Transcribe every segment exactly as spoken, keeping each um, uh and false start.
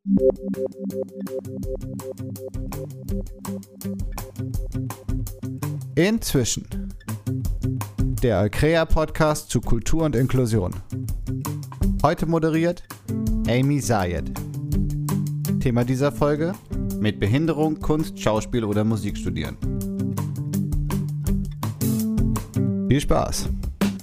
Inzwischen. Der Eukrea-Podcast zu Kultur und Inklusion. Heute moderiert Amy Zayed. Thema dieser Folge: mit Behinderung Kunst, Schauspiel oder Musik studieren. Viel Spaß!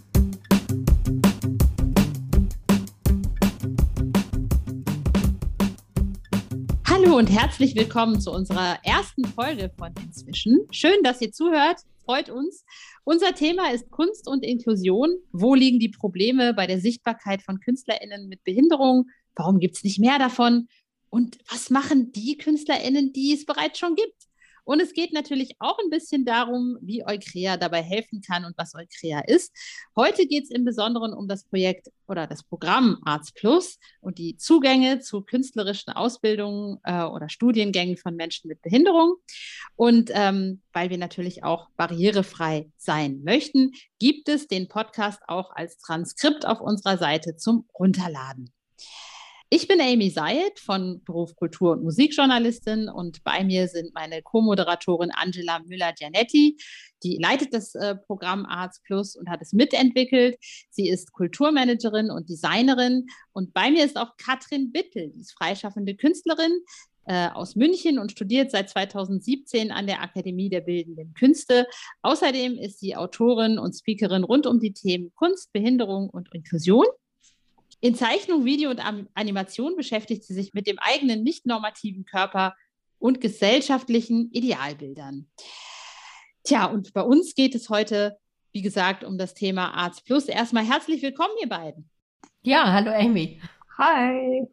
Hallo und herzlich willkommen zu unserer ersten Folge von Inzwischen. Schön, dass ihr zuhört, freut uns. Unser Thema ist Kunst und Inklusion. Wo liegen die Probleme bei der Sichtbarkeit von KünstlerInnen mit Behinderung? Warum gibt es nicht mehr davon? Und was machen die KünstlerInnen, die es bereits schon gibt? Und es geht natürlich auch ein bisschen darum, wie Eukrea dabei helfen kann und was Eukrea ist. Heute geht es im Besonderen um das Projekt oder das Programm Arts Plus und die Zugänge zu künstlerischen Ausbildungen äh, oder Studiengängen von Menschen mit Behinderung. Und ähm, weil wir natürlich auch barrierefrei sein möchten, gibt es den Podcast auch als Transkript auf unserer Seite zum Runterladen. Ich bin Amy Zayed von Beruf Kultur- und Musikjournalistin und bei mir sind meine Co-Moderatorin Angela Müller-Gianetti, die leitet das äh, Programm Arts Plus und hat es mitentwickelt. Sie ist Kulturmanagerin und Designerin und bei mir ist auch Katrin Bittel, die ist freischaffende Künstlerin äh, aus München und studiert seit zweitausendsiebzehn an der Akademie der Bildenden Künste. Außerdem ist sie Autorin und Speakerin rund um die Themen Kunst, Behinderung und Inklusion. In Zeichnung, Video und Animation beschäftigt sie sich mit dem eigenen nicht-normativen Körper und gesellschaftlichen Idealbildern. Tja, und bei uns geht es heute, wie gesagt, um das Thema Arts Plus. Erstmal herzlich willkommen, ihr beiden. Ja, hallo Amy. Hi.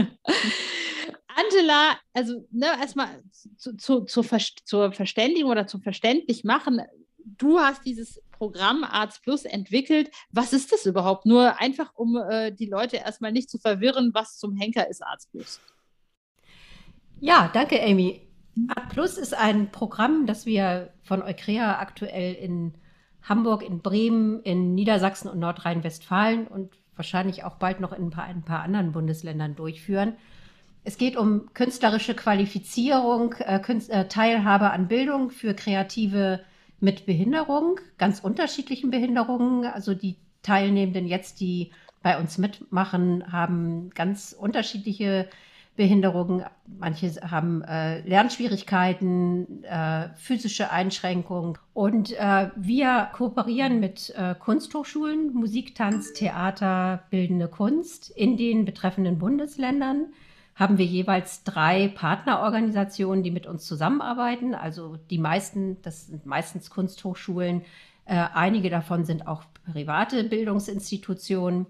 Angela, also ne, erstmal zu, zu, zu, zur Verständigung oder zum Verständlichmachen. Du hast dieses Programm Arts Plus entwickelt. Was ist das überhaupt? Nur einfach, um äh, die Leute erstmal nicht zu verwirren, was zum Henker ist Arts Plus. Ja, danke Amy. Arts Plus ist ein Programm, das wir von Eukrea aktuell in Hamburg, in Bremen, in Niedersachsen und Nordrhein-Westfalen und wahrscheinlich auch bald noch in ein paar, ein paar anderen Bundesländern durchführen. Es geht um künstlerische Qualifizierung, äh, Künst, äh, Teilhabe an Bildung für Kreative mit Behinderung, ganz unterschiedlichen Behinderungen. Also die Teilnehmenden jetzt, die bei uns mitmachen, haben ganz unterschiedliche Behinderungen. Manche haben äh, Lernschwierigkeiten, äh, physische Einschränkungen. Und äh, wir kooperieren mit äh, Kunsthochschulen, Musik, Tanz, Theater, bildende Kunst in den betreffenden Bundesländern. Haben wir jeweils drei Partnerorganisationen, die mit uns zusammenarbeiten. Also die meisten, das sind meistens Kunsthochschulen, äh, einige davon sind auch private Bildungsinstitutionen.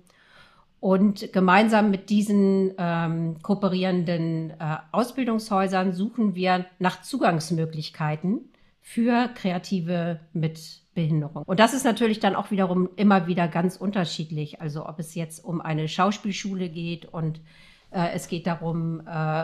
Und gemeinsam mit diesen ähm, kooperierenden äh, Ausbildungshäusern suchen wir nach Zugangsmöglichkeiten für Kreative mit Behinderung. Und das ist natürlich dann auch wiederum immer wieder ganz unterschiedlich. Also ob es jetzt um eine Schauspielschule geht und es geht darum,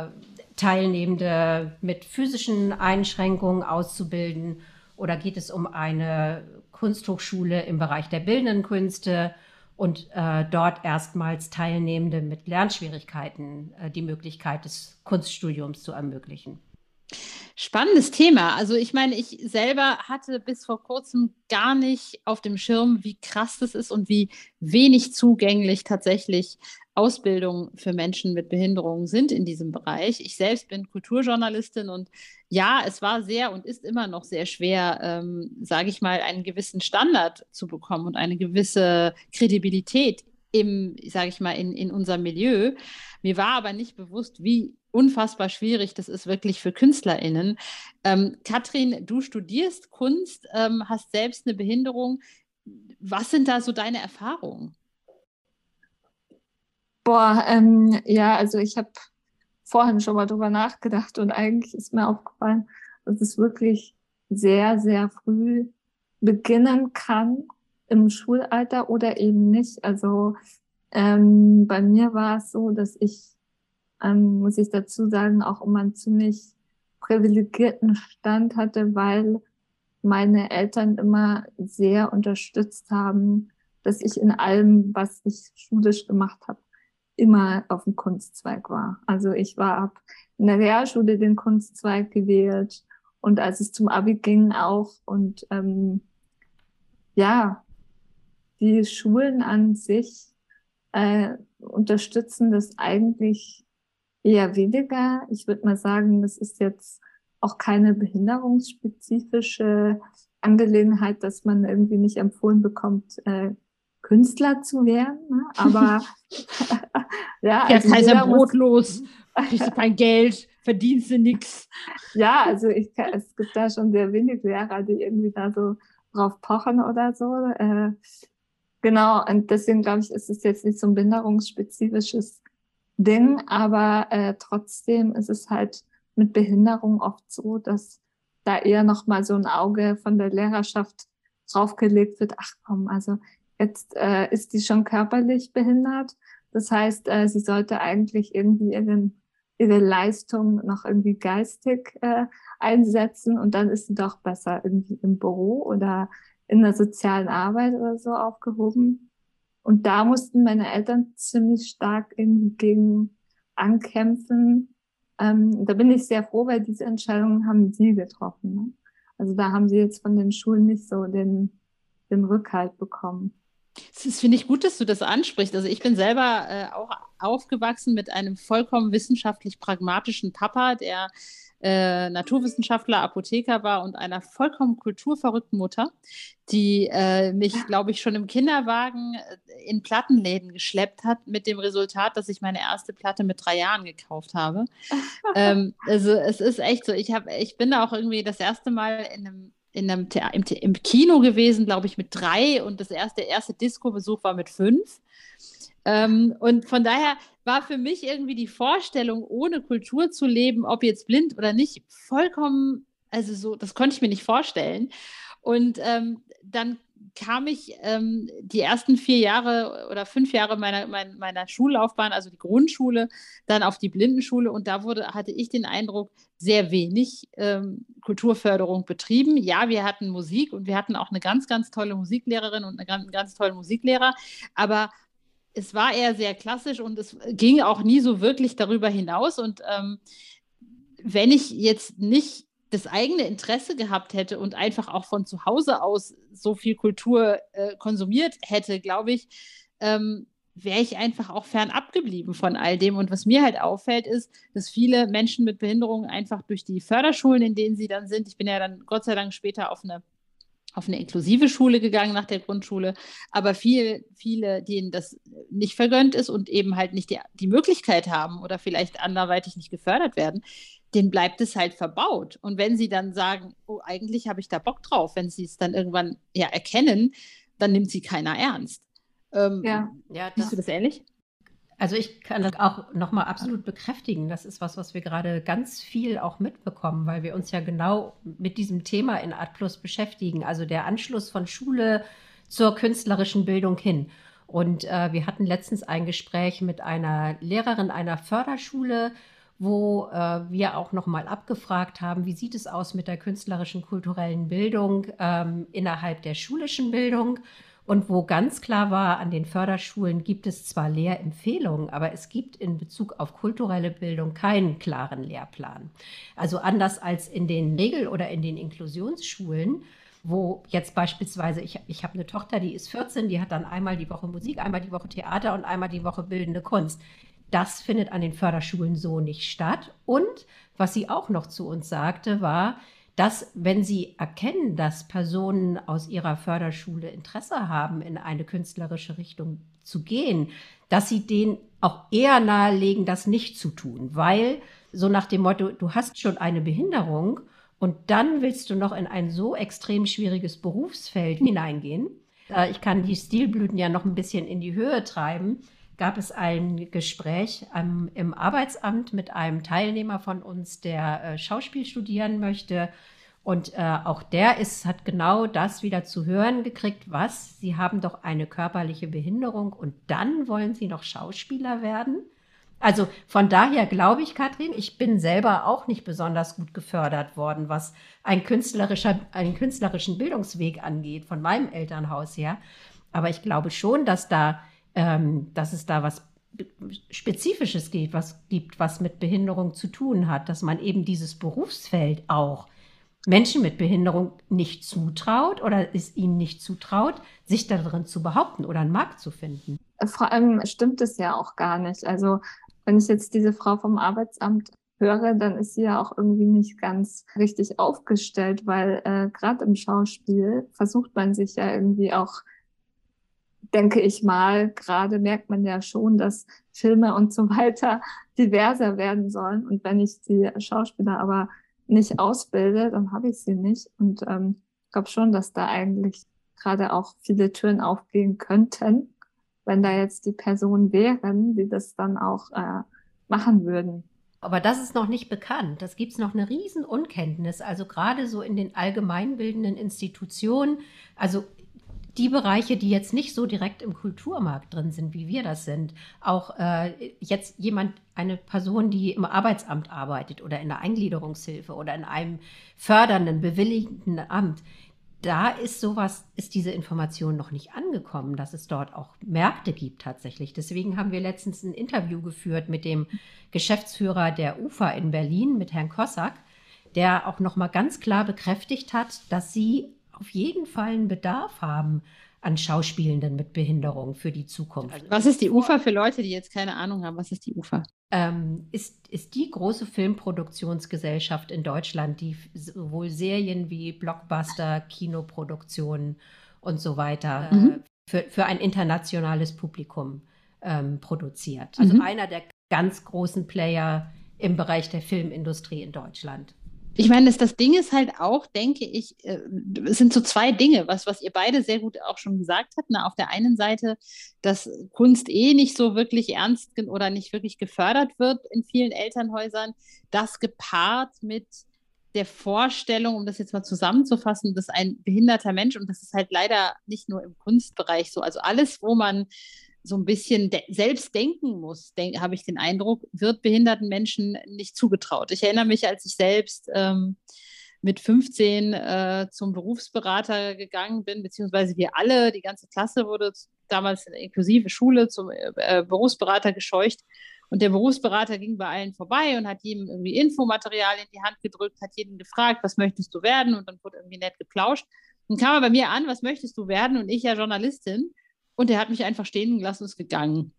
Teilnehmende mit physischen Einschränkungen auszubilden, oder geht es um eine Kunsthochschule im Bereich der bildenden Künste und dort erstmals Teilnehmende mit Lernschwierigkeiten die Möglichkeit des Kunststudiums zu ermöglichen. Spannendes Thema. Also ich meine, ich selber hatte bis vor kurzem gar nicht auf dem Schirm, wie krass das ist und wie wenig zugänglich tatsächlich Ausbildungen für Menschen mit Behinderungen sind in diesem Bereich. Ich selbst bin Kulturjournalistin und ja, es war sehr und ist immer noch sehr schwer, ähm, sage ich mal, einen gewissen Standard zu bekommen und eine gewisse Kredibilität im, sage ich mal, in, in unserem Milieu. Mir war aber nicht bewusst, wie unfassbar schwierig das ist wirklich für KünstlerInnen. Ähm, Katrin, du studierst Kunst, ähm, hast selbst eine Behinderung. Was sind da so deine Erfahrungen? Boah, ähm, ja, also ich habe vorhin schon mal drüber nachgedacht und eigentlich ist mir aufgefallen, dass es wirklich sehr, sehr früh beginnen kann im Schulalter oder eben nicht. Also ähm, bei mir war es so, dass ich, ähm, muss ich dazu sagen, auch immer einen ziemlich privilegierten Stand hatte, weil meine Eltern immer sehr unterstützt haben, dass ich in allem, was ich schulisch gemacht habe, immer auf dem Kunstzweig war. Also ich war ab in der Realschule den Kunstzweig gewählt und als es zum Abi ging auch. Und ähm, ja, die Schulen an sich äh, unterstützen das eigentlich eher weniger. Ich würde mal sagen, das ist jetzt auch keine behinderungsspezifische Angelegenheit, dass man irgendwie nicht empfohlen bekommt, äh, Künstler zu werden. Ne? Aber ja, also ja, Kaiser brotlos, kriegst du kein Geld, verdienst du nichts. Ja, also ich, es gibt da schon sehr wenig Lehrer, die irgendwie da so drauf pochen oder so. Äh, genau, und deswegen glaube ich, ist es jetzt nicht so ein behinderungsspezifisches Ding, aber äh, trotzdem ist es halt mit Behinderung oft so, dass da eher nochmal so ein Auge von der Lehrerschaft draufgelegt wird. Ach komm, also jetzt äh, ist die schon körperlich behindert. Das heißt, äh, sie sollte eigentlich irgendwie ihren, ihre Leistung noch irgendwie geistig äh, einsetzen und dann ist sie doch besser irgendwie im Büro oder in der sozialen Arbeit oder so aufgehoben. Und da mussten meine Eltern ziemlich stark irgendwie gegen ankämpfen. Ähm, da bin ich sehr froh, weil diese Entscheidungen haben sie getroffen. Ne? Also da haben sie jetzt von den Schulen nicht so den, den Rückhalt bekommen. Das finde ich gut, dass du das ansprichst. Also ich bin selber äh, auch aufgewachsen mit einem vollkommen wissenschaftlich pragmatischen Papa, der äh, Naturwissenschaftler, Apotheker war und einer vollkommen kulturverrückten Mutter, die äh, mich, glaube ich, schon im Kinderwagen in Plattenläden geschleppt hat, mit dem Resultat, dass ich meine erste Platte mit drei Jahren gekauft habe. ähm, also es ist echt so, ich, hab, ich bin da auch irgendwie das erste Mal in einem in einem The- im, The- im Kino gewesen, glaube ich, mit drei und das erste, erste Disco-Besuch war mit fünf. Ähm, und von daher war für mich irgendwie die Vorstellung, ohne Kultur zu leben, ob jetzt blind oder nicht, vollkommen, also so, das konnte ich mir nicht vorstellen. Und ähm, dann kam ich ähm, die ersten vier Jahre oder fünf Jahre meiner, meiner, meiner Schullaufbahn, also die Grundschule, dann auf die Blindenschule und da wurde, hatte ich den Eindruck, sehr wenig ähm, Kulturförderung betrieben. Ja, wir hatten Musik und wir hatten auch eine ganz, ganz tolle Musiklehrerin und einen ganz, ganz tollen Musiklehrer, aber es war eher sehr klassisch und es ging auch nie so wirklich darüber hinaus. Und ähm, wenn ich jetzt nicht das eigene Interesse gehabt hätte und einfach auch von zu Hause aus so viel Kultur äh, konsumiert hätte, glaube ich, ähm, wäre ich einfach auch fernab geblieben von all dem. Und was mir halt auffällt, ist, dass viele Menschen mit Behinderungen einfach durch die Förderschulen, in denen sie dann sind, ich bin ja dann Gott sei Dank später auf eine auf eine inklusive Schule gegangen nach der Grundschule, aber viel, viele, denen das nicht vergönnt ist und eben halt nicht die, die Möglichkeit haben oder vielleicht anderweitig nicht gefördert werden, denen bleibt es halt verbaut. Und wenn sie dann sagen, oh, eigentlich habe ich da Bock drauf, wenn sie es dann irgendwann ja erkennen, dann nimmt sie keiner ernst. Ähm, Ja. Ja, siehst du das ähnlich? Also ich kann das auch nochmal absolut bekräftigen. Das ist was, was wir gerade ganz viel auch mitbekommen, weil wir uns ja genau mit diesem Thema in Art Plus beschäftigen. Also der Anschluss von Schule zur künstlerischen Bildung hin. Und äh, wir hatten letztens ein Gespräch mit einer Lehrerin einer Förderschule, wo äh, wir auch nochmal abgefragt haben, wie sieht es aus mit der künstlerischen, kulturellen Bildung ähm, innerhalb der schulischen Bildung. Und wo ganz klar war, an den Förderschulen gibt es zwar Lehrempfehlungen, aber es gibt in Bezug auf kulturelle Bildung keinen klaren Lehrplan. Also anders als in den Regel- oder in den Inklusionsschulen, wo jetzt beispielsweise, ich, ich habe eine Tochter, die ist vierzehn, die hat dann einmal die Woche Musik, einmal die Woche Theater und einmal die Woche bildende Kunst. Das findet an den Förderschulen so nicht statt. Und was sie auch noch zu uns sagte, war, dass, wenn sie erkennen, dass Personen aus ihrer Förderschule Interesse haben, in eine künstlerische Richtung zu gehen, dass sie denen auch eher nahelegen, das nicht zu tun. Weil so nach dem Motto, du hast schon eine Behinderung und dann willst du noch in ein so extrem schwieriges Berufsfeld hineingehen. Äh, ich kann die Stilblüten ja noch ein bisschen in die Höhe treiben. Gab es ein Gespräch ähm, im Arbeitsamt mit einem Teilnehmer von uns, der äh, Schauspiel studieren möchte. Und äh, auch der ist, hat genau das wieder zu hören gekriegt, was, Sie haben doch eine körperliche Behinderung und dann wollen Sie noch Schauspieler werden? Also von daher glaube ich, Katrin, ich bin selber auch nicht besonders gut gefördert worden, was ein künstlerischer, einen künstlerischen Bildungsweg angeht, von meinem Elternhaus her. Aber ich glaube schon, dass da Ähm, dass es da was Spezifisches gibt, was gibt, was mit Behinderung zu tun hat, dass man eben dieses Berufsfeld auch Menschen mit Behinderung nicht zutraut oder es ihnen nicht zutraut, sich darin zu behaupten oder einen Markt zu finden. Vor allem stimmt es ja auch gar nicht. Also wenn ich jetzt diese Frau vom Arbeitsamt höre, dann ist sie ja auch irgendwie nicht ganz richtig aufgestellt, weil äh, gerade im Schauspiel versucht man sich ja irgendwie auch, denke ich mal, gerade merkt man ja schon, dass Filme und so weiter diverser werden sollen. Und wenn ich die Schauspieler aber nicht ausbilde, dann habe ich sie nicht. Und ähm, ich glaube schon, dass da eigentlich gerade auch viele Türen aufgehen könnten, wenn da jetzt die Personen wären, die das dann auch äh, machen würden. Aber das ist noch nicht bekannt. Das gibt es noch eine riesen Unkenntnis. Also gerade so in den allgemeinbildenden Institutionen, also die Bereiche, die jetzt nicht so direkt im Kulturmarkt drin sind, wie wir das sind, auch äh, jetzt jemand, eine Person, die im Arbeitsamt arbeitet oder in der Eingliederungshilfe oder in einem fördernden, bewilligenden Amt, da ist sowas, ist diese Information noch nicht angekommen, dass es dort auch Märkte gibt tatsächlich. Deswegen haben wir letztens ein Interview geführt mit dem Geschäftsführer der U F A in Berlin, mit Herrn Kossack, der auch noch mal ganz klar bekräftigt hat, dass sie auf jeden Fall einen Bedarf haben an Schauspielenden mit Behinderung für die Zukunft. Was ist die U F A für Leute, die jetzt keine Ahnung haben? Was ist die U F A? Ähm, ist, ist die große Filmproduktionsgesellschaft in Deutschland, die sowohl Serien wie Blockbuster, Kinoproduktionen und so weiter Mhm. äh, für, für ein internationales Publikum ähm, produziert. Also Mhm. einer der ganz großen Player im Bereich der Filmindustrie in Deutschland. Ich meine, das, das Ding ist halt auch, denke ich, äh, es sind so zwei Dinge, was, was ihr beide sehr gut auch schon gesagt habt. Na, auf der einen Seite, dass Kunst eh nicht so wirklich ernst gen- oder nicht wirklich gefördert wird in vielen Elternhäusern. Das gepaart mit der Vorstellung, um das jetzt mal zusammenzufassen, dass ein behinderter Mensch, und das ist halt leider nicht nur im Kunstbereich so, also alles, wo man so ein bisschen de selbst denken muss, denk, habe ich den Eindruck, wird behinderten Menschen nicht zugetraut. Ich erinnere mich, als ich selbst ähm, mit fünfzehn äh, zum Berufsberater gegangen bin, beziehungsweise wir alle, die ganze Klasse wurde damals inklusive Schule zum äh, Berufsberater gescheucht. Und der Berufsberater ging bei allen vorbei und hat jedem irgendwie Infomaterial in die Hand gedrückt, hat jeden gefragt, was möchtest du werden? Und dann wurde irgendwie nett geplauscht. Dann kam er bei mir an, was möchtest du werden? Und ich ja Journalistin. Und er hat mich einfach stehen gelassen und ist gegangen.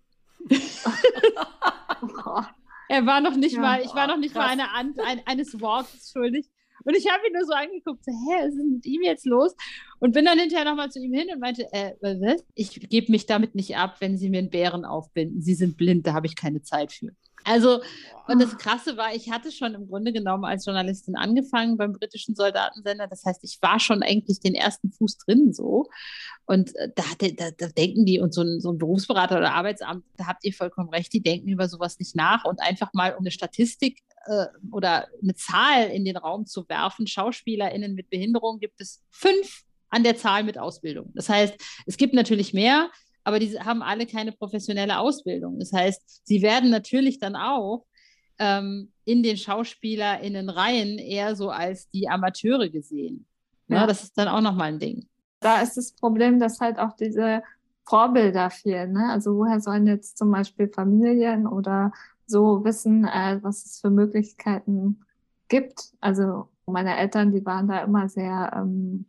Er war noch nicht Ja, mal, ich war noch nicht krass. mal eine An ein, eines Wortes schuldig. Und ich habe ihn nur so angeguckt, so, hä, was ist denn mit ihm jetzt los? Und bin dann hinterher nochmal zu ihm hin und meinte, äh, was? Ich gebe mich damit nicht ab, wenn Sie mir einen Bären aufbinden. Sie sind blind, da habe ich keine Zeit für. Also, und das Krasse war, ich hatte schon im Grunde genommen als Journalistin angefangen beim britischen Soldatensender. Das heißt, ich war schon eigentlich den ersten Fuß drin so. Und äh, da, da, da denken die, und so ein, so ein Berufsberater oder Arbeitsamt, da habt ihr vollkommen recht, die denken über sowas nicht nach. Und einfach mal um eine Statistik äh, oder eine Zahl in den Raum zu werfen, SchauspielerInnen mit Behinderung gibt es fünf an der Zahl mit Ausbildung. Das heißt, es gibt natürlich mehr, aber die haben alle keine professionelle Ausbildung. Das heißt, sie werden natürlich dann auch ähm, in den SchauspielerInnen-Reihen eher so als die Amateure gesehen. Ja, Ja. das ist dann auch nochmal ein Ding. Da ist das Problem, dass halt auch diese Vorbilder fehlen. Ne? Also woher sollen jetzt zum Beispiel Familien oder so wissen, äh, was es für Möglichkeiten gibt? Also meine Eltern, die waren da immer sehr, ähm,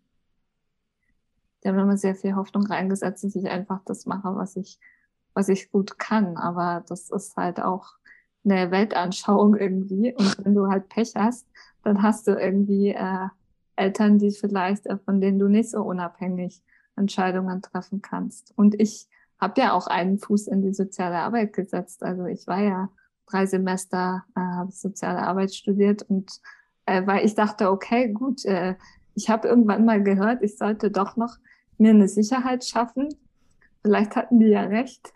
die haben immer sehr viel Hoffnung reingesetzt, dass ich einfach das mache, was ich, was ich gut kann. Aber das ist halt auch eine Weltanschauung irgendwie. Und wenn du halt Pech hast, dann hast du irgendwie äh, Eltern, die vielleicht, äh, von denen du nicht so unabhängig Entscheidungen treffen kannst. Und ich habe ja auch einen Fuß in die soziale Arbeit gesetzt. Also ich war ja drei Semester, äh, habe ich soziale Arbeit studiert und äh, weil ich dachte, okay, gut, äh, ich habe irgendwann mal gehört, ich sollte doch noch mir eine Sicherheit schaffen. Vielleicht hatten die ja recht.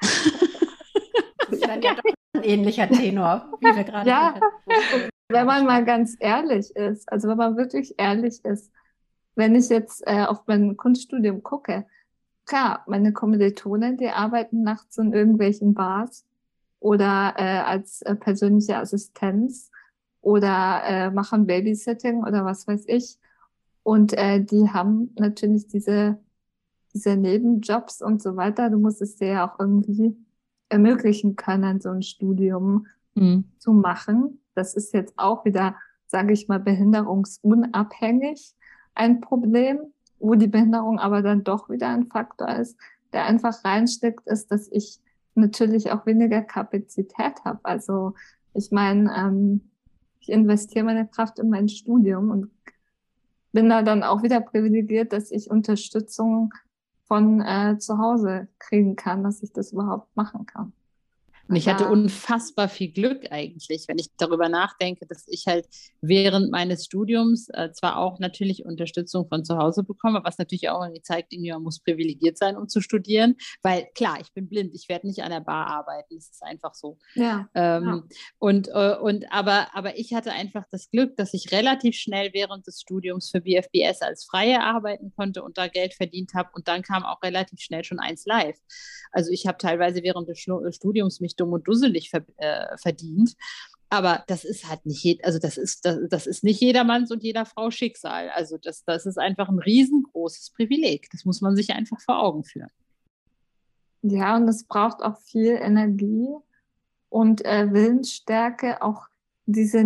Das ist dann ja doch ein ähnlicher Tenor, wie wir gerade Ja. gehört. Wenn man mal ganz ehrlich ist, also wenn man wirklich ehrlich ist, wenn ich jetzt äh, auf mein Kunststudium gucke, klar, meine Kommilitonen, die arbeiten nachts in irgendwelchen Bars oder äh, als äh, persönliche Assistenz oder äh, machen Babysitting oder was weiß ich. Und äh, die haben natürlich diese, diese Nebenjobs und so weiter. Du musst es dir ja auch irgendwie ermöglichen können, so ein Studium Mhm. zu machen. Das ist jetzt auch wieder, sage ich mal, behinderungsunabhängig ein Problem, wo die Behinderung aber dann doch wieder ein Faktor ist, der einfach reinsteckt, ist, dass ich natürlich auch weniger Kapazität habe. Also ich meine, ähm, ich investiere meine Kraft in mein Studium und bin da dann auch wieder privilegiert, dass ich Unterstützung von äh, zu Hause kriegen kann, dass ich das überhaupt machen kann. Und ich hatte Aber- unfassbar viel Glück eigentlich, wenn ich darüber nachdenke, dass ich halt während meines Studiums äh, zwar auch natürlich Unterstützung von zu Hause bekomme, was natürlich auch irgendwie zeigt, irgendwie man muss privilegiert sein, um zu studieren, weil klar, ich bin blind, ich werde nicht an der Bar arbeiten, das ist einfach so. Ja, Ähm, ja. und, äh, und aber, aber ich hatte einfach das Glück, dass ich relativ schnell während des Studiums für B F B S als Freie arbeiten konnte und da Geld verdient habe und dann kam auch relativ schnell schon eins live. Also ich habe teilweise während des Schlu- Studiums mich dumm und dusselig ver äh, verdient. Aber das ist halt nicht, je also das ist, das, das ist nicht jedermanns und jeder Frau Schicksal. Also das, das ist einfach ein riesengroßes Privileg. Das muss man sich einfach vor Augen führen. Ja, und es braucht auch viel Energie und äh, Willensstärke, auch diese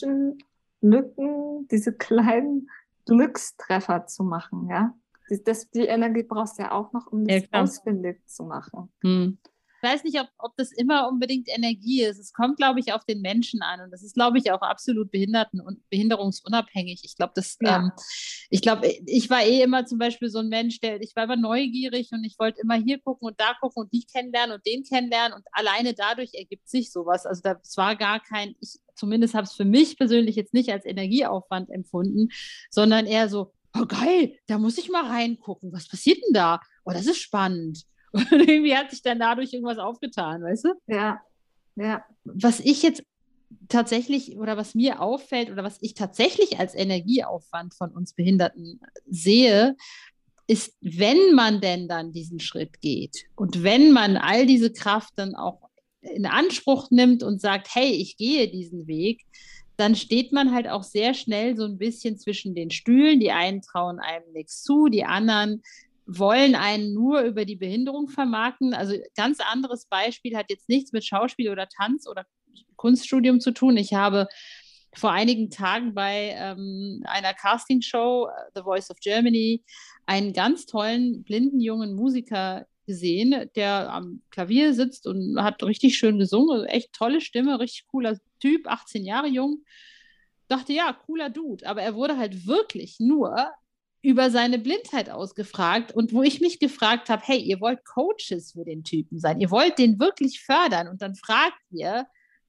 Nischenlücken, diese kleinen Glückstreffer zu machen, ja. Die, das, die Energie brauchst du ja auch noch, um das Ja, klar. ausfindig zu machen. Hm. Ich weiß nicht, ob, ob das immer unbedingt Energie ist. Es kommt, glaube ich, auf den Menschen an. Und das ist, glaube ich, auch absolut behinderten- und behinderungsunabhängig. Ich glaube, das, Ja. ähm, ich glaube, ich war eh immer zum Beispiel so ein Mensch, der, ich war immer neugierig und ich wollte immer hier gucken und da gucken und die kennenlernen und den kennenlernen. Und alleine dadurch ergibt sich sowas. Also das war gar kein, ich zumindest habe es für mich persönlich jetzt nicht als Energieaufwand empfunden, sondern eher so, oh geil, da muss ich mal reingucken. Was passiert denn da? Oh, das ist spannend. Und irgendwie hat sich dann dadurch irgendwas aufgetan, weißt du? Ja, ja. Was ich jetzt tatsächlich oder was mir auffällt oder was ich tatsächlich als Energieaufwand von uns Behinderten sehe, ist, wenn man denn dann diesen Schritt geht und wenn man all diese Kraft dann auch in Anspruch nimmt und sagt, hey, ich gehe diesen Weg, dann steht man halt auch sehr schnell so ein bisschen zwischen den Stühlen. Die einen trauen einem nichts zu, die anderen wollen einen nur über die Behinderung vermarkten. Also ganz anderes Beispiel, hat jetzt nichts mit Schauspiel oder Tanz oder Kunststudium zu tun. Ich habe vor einigen Tagen bei ähm, einer Castingshow, The Voice of Germany, einen ganz tollen blinden jungen Musiker gesehen, der am Klavier sitzt und hat richtig schön gesungen. Also echt tolle Stimme, richtig cooler Typ, achtzehn Jahre jung. Dachte, ja, cooler Dude. Aber er wurde halt wirklich nur über seine Blindheit ausgefragt und wo ich mich gefragt habe, hey, ihr wollt Coaches für den Typen sein, ihr wollt den wirklich fördern und dann fragt ihr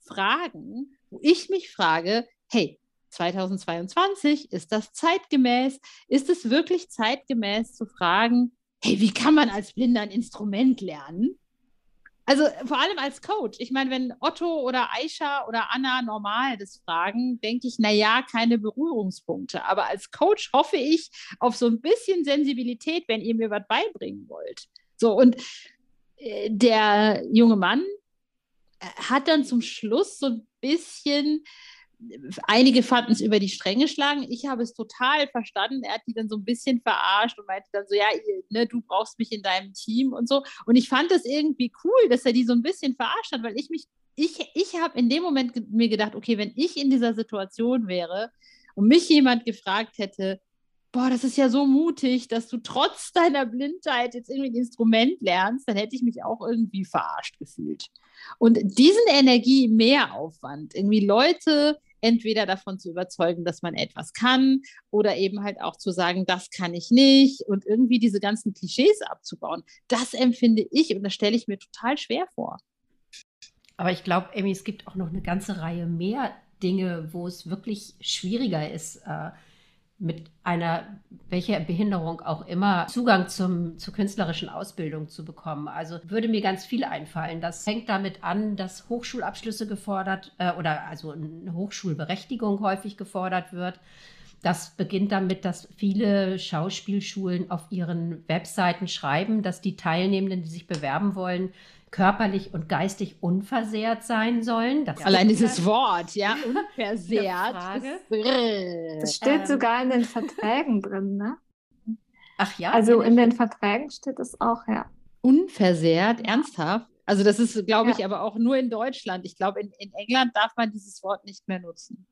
Fragen, wo ich mich frage, hey, zweitausendzweiundzwanzig, ist das zeitgemäß? Ist es wirklich zeitgemäß zu fragen, hey, wie kann man als Blinder ein Instrument lernen? Also vor allem als Coach. Ich meine, wenn Otto oder Aisha oder Anna normal das fragen, denke ich, naja, keine Berührungspunkte. Aber als Coach hoffe ich auf so ein bisschen Sensibilität, wenn ihr mir was beibringen wollt. So, und äh, der junge Mann hat dann zum Schluss so ein bisschen, einige fanden es über die Stränge schlagen. Ich habe es total verstanden. Er hat die dann so ein bisschen verarscht und meinte dann so, ja, ne, du brauchst mich in deinem Team und so. Und ich fand es irgendwie cool, dass er die so ein bisschen verarscht hat, weil ich mich, ich, ich habe in dem Moment ge- mir gedacht, okay, wenn ich in dieser Situation wäre und mich jemand gefragt hätte, boah, das ist ja so mutig, dass du trotz deiner Blindheit jetzt irgendwie ein Instrument lernst, dann hätte ich mich auch irgendwie verarscht gefühlt. Und diesen Energie-Mehraufwand, irgendwie Leute entweder davon zu überzeugen, dass man etwas kann oder eben halt auch zu sagen, das kann ich nicht und irgendwie diese ganzen Klischees abzubauen, das empfinde ich und das stelle ich mir total schwer vor. Aber ich glaube, Emmy, es gibt auch noch eine ganze Reihe mehr Dinge, wo es wirklich schwieriger ist, äh, mit einer, welcher Behinderung auch immer, Zugang zum, zur künstlerischen Ausbildung zu bekommen. Also würde mir ganz viel einfallen. Das fängt damit an, dass Hochschulabschlüsse gefordert äh, oder also eine Hochschulberechtigung häufig gefordert wird. Das beginnt damit, dass viele Schauspielschulen auf ihren Webseiten schreiben, dass die Teilnehmenden, die sich bewerben wollen, körperlich und geistig unversehrt sein sollen. Das Allein ist dieses Wort, ja, unversehrt. Frage. Ist, Das steht Ähm. sogar in den Verträgen drin, ne? Ach ja? Also ehrlich? in den Verträgen steht es auch, ja. unversehrt, ernsthaft. Also das ist, glaube Ja. ich, aber auch nur in Deutschland. Ich glaube, in, in England darf man dieses Wort nicht mehr nutzen.